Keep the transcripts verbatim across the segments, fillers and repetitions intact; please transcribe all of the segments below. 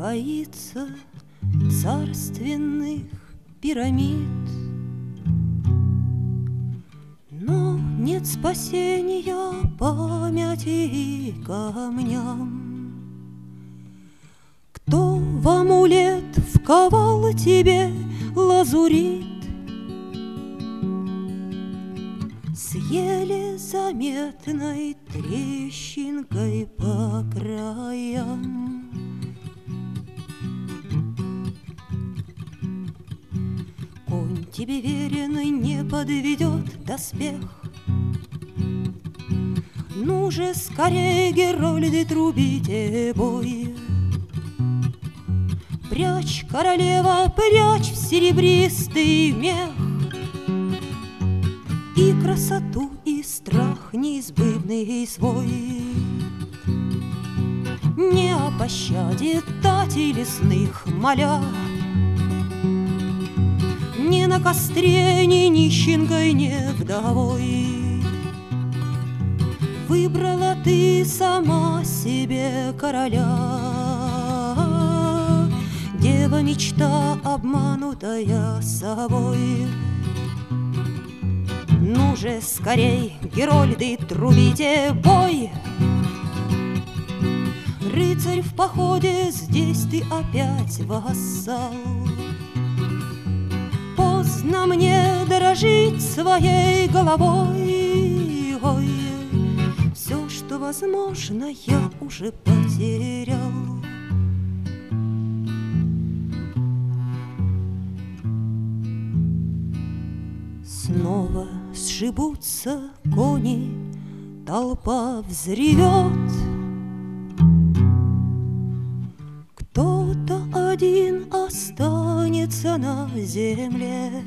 боится царственных пирамид. Но нет спасения памяти и камням. Кто в амулет вковал тебе лазурит, с еле заметной трещинкой по краям. Конь тебе веренный не подведет доспех. Ну же, скорей, герольды, трубите бой. Прячь, королева, прячь в серебристый мех и красоту, и страх неизбывный свой. Не о пощаде тати лесных моля, ни на костре, ни нищенкой, ни вдовой. Выбрала ты сама себе короля, дева мечта, обманутая собой. Ну же, скорей, герольды, трубите бой. Рыцарь в походе, здесь ты опять вассал. Поздно мне дорожить своей головой. Ой, все, что возможно, я уже потерял. Снова сшибутся кони, толпа взревет. Кто-то один останется на земле,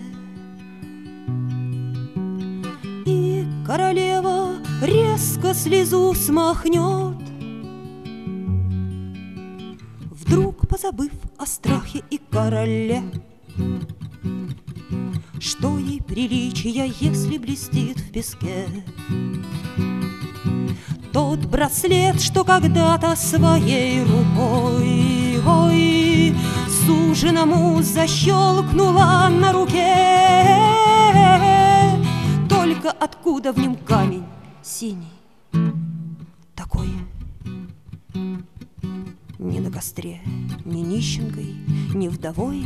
и королева резко слезу смахнет, вдруг позабыв о страхе и короле. Что ей приличия, если блестит в песке тот браслет, что когда-то своей рукой, ой, суженому защелкнула на руке. Только откуда в нем камень синий такой? Ни на костре, ни нищенкой, ни вдовой.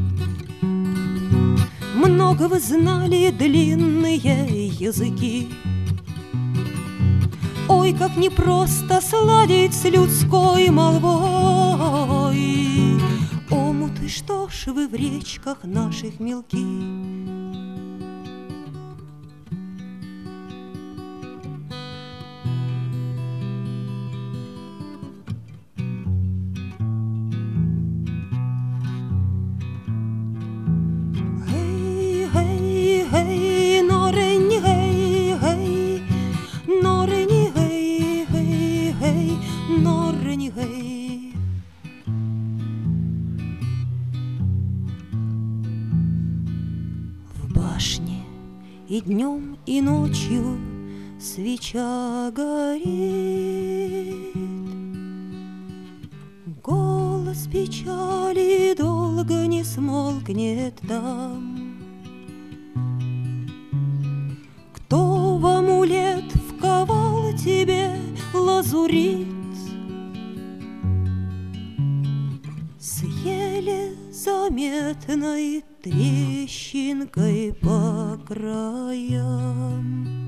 Много вы знали длинные языки. Ой, как непросто сладить с людской молвой. Омуты, что ж вы в речках наших мелки? В башне и днем, и ночью свеча горит. Голос печали долго не смолкнет там. Кто в амулет вковал тебе лазурит, с еле заметной трещинкой по краям?